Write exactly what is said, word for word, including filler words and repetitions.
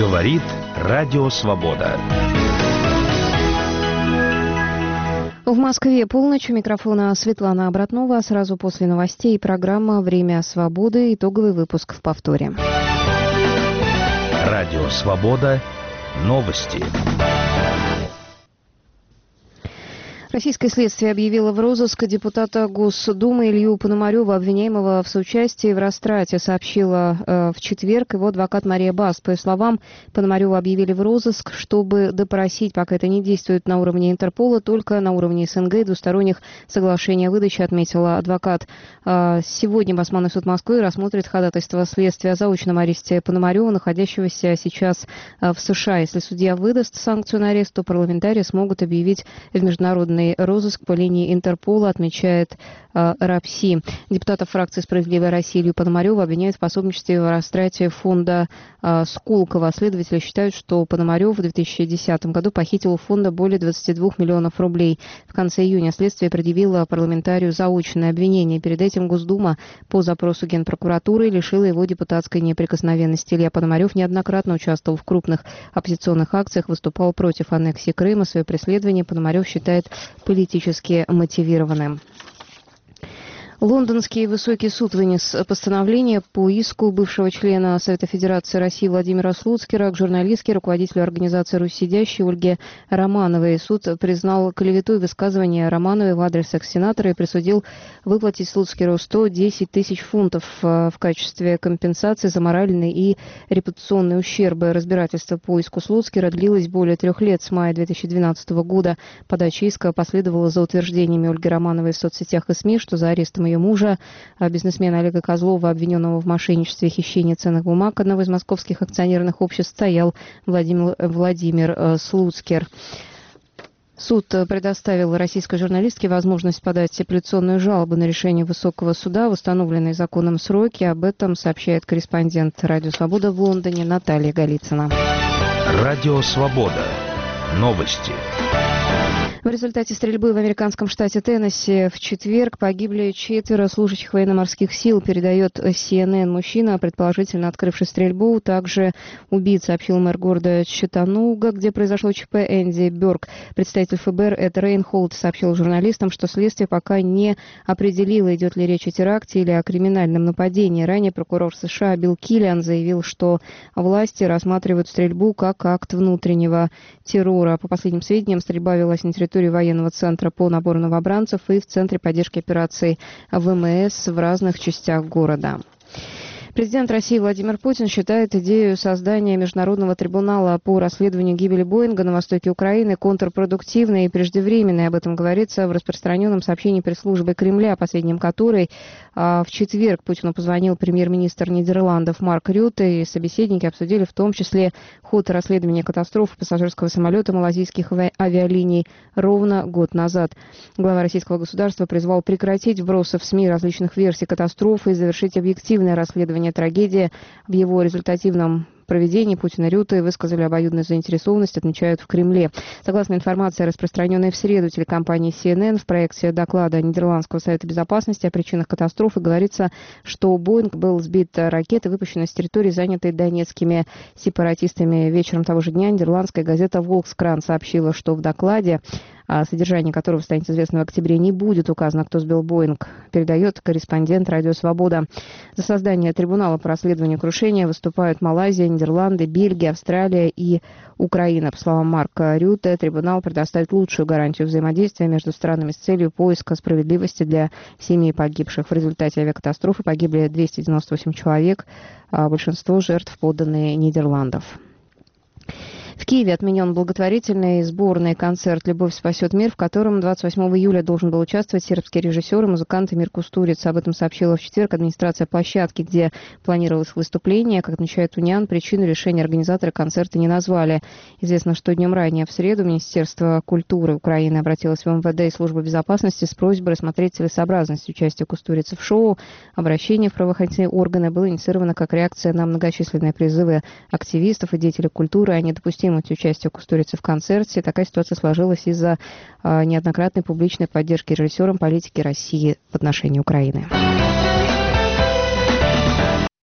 Говорит Радио Свобода. В Москве полночь. У микрофона Светлана Обратнова. Сразу после новостей программа «Время свободы». Итоговый выпуск в повторе. Радио Свобода. Новости. Российское следствие объявило в розыск депутата Госдумы Илью Пономарева, обвиняемого в соучастии в растрате, сообщила э, в четверг его адвокат Мария Баст. По ее словам, Пономарева объявили в розыск, чтобы допросить, пока это не действует на уровне Интерпола, только на уровне СНГ и двусторонних соглашений о выдаче, отметила адвокат. Э, сегодня Басманный суд Москвы рассмотрит ходатайство следствия о заочном аресте Пономарева, находящегося сейчас э, в США. Если судья выдаст санкцию на арест, то парламентарии смогут объявить в международный розыск по линии Интерпола, отмечает э, РАПСИ. Депутатов фракции «Справедливая Россия» Илью Пономарева обвиняют в пособничестве в растрате фонда э, Сколково. Следователи считают, что Пономарев в две тысячи десятом году похитил у фонда более двадцати двух миллионов рублей. В конце июня следствие предъявило парламентарию заочное обвинение. Перед этим Госдума по запросу Генпрокуратуры лишила его депутатской неприкосновенности. Илья Пономарев неоднократно участвовал в крупных оппозиционных акциях, выступал против аннексии Крыма. Свое преследование Пономарев считает политически мотивированным. Лондонский высокий суд вынес постановление по иску бывшего члена Совета Федерации России Владимира Слуцкера к журналистке, руководителю организации «Русь сидящей» Ольге Романовой. Суд признал клевету и высказывание Романовой в адрес экс-сенатора и присудил выплатить Слуцкеру сто десять тысяч фунтов в качестве компенсации за моральные и репутационные ущербы. Разбирательство по иску Слуцкера длилось более трех лет. С мая две тысячи двенадцатого года подача иска последовала за утверждениями Ольги Романовой в соцсетях и СМИ, что за арестом ее мужа, бизнесмена Олега Козлова, обвиненного в мошенничестве и хищении ценных бумаг одного из московских акционерных обществ, стоял Владимир, Владимир Слуцкер. Суд предоставил российской журналистке возможность подать апелляционную жалобу на решение высокого суда в установленные законом сроки. Об этом сообщает корреспондент «Радио Свобода» в Лондоне Наталья Голицына. Радио Свобода. Новости. В результате стрельбы в американском штате Теннесси в четверг погибли четверо служащих военно-морских сил, передает Си Эн Эн. Мужчина, предположительно открывший стрельбу, также убит, сообщил мэр города Чаттануга, где произошло ЧП, Энди Бёрк. Представитель Эф Бэ Эр Эд Рейнхолд сообщил журналистам, что следствие пока не определило, идет ли речь о теракте или о криминальном нападении. Ранее прокурор США Билл Киллиан заявил, что власти рассматривают стрельбу как акт внутреннего террора. По последним сведениям, стрельба велась на территории военного центра по набору новобранцев и в Центре поддержки операций В М С в разных частях города. Президент России Владимир Путин считает идею создания международного трибунала по расследованию гибели Боинга на востоке Украины контрпродуктивной и преждевременной. Об этом говорится в распространенном сообщении пресс-службы Кремля, последнем которой а, в четверг Путину позвонил премьер-министр Нидерландов Марк Рютте, и собеседники обсудили в том числе ход расследования катастрофы пассажирского самолета малазийских авиалиний ровно год назад. Глава российского государства призвал прекратить вбросы в СМИ различных версий катастрофы и завершить объективное расследование трагедии. В его результативном проведении Путин и Рютте высказали обоюдную заинтересованность, отмечают в Кремле. Согласно информации, распространенной в среду телекомпанией Си Эн Эн, в проекте доклада Нидерландского совета безопасности о причинах катастрофы говорится, что Боинг был сбит ракетой, выпущенной с территории, занятой донецкими сепаратистами. Вечером того же дня нидерландская газета «Волкскран» сообщила, что в докладе, содержание которого станет известно в октябре, не будет указано, кто сбил Боинг, передает корреспондент «Радио Свобода». За создание трибунала по расследованию крушения выступают Малайзия, Нидерланды, Бельгия, Австралия и Украина. По словам Марка Рютте, трибунал предоставит лучшую гарантию взаимодействия между странами с целью поиска справедливости для семей погибших. В результате авиакатастрофы погибли двести девяносто восемь человек, а большинство жертв подданные Нидерландов. В Киеве отменен благотворительный сборный концерт «Любовь спасет мир», в котором двадцать восьмого июля должен был участвовать сербский режиссер и музыкант Эмир Кустурица. Об этом сообщила в четверг администрация площадки, где планировалось выступление. Как отмечает Униан, причину решения организаторы концерта не назвали. Известно, что днем ранее в среду Министерство культуры Украины обратилось в Эм Вэ Дэ и Службу безопасности с просьбой рассмотреть целесообразность участия Кустурицы в шоу. Обращение в правоохранительные органы было инициировано как реакция на многочисленные призывы активистов и деятелей культуры о недопустимости участия Кустурицы в концерте. Такая ситуация сложилась из-за а, неоднократной публичной поддержки режиссером политики России в отношении Украины.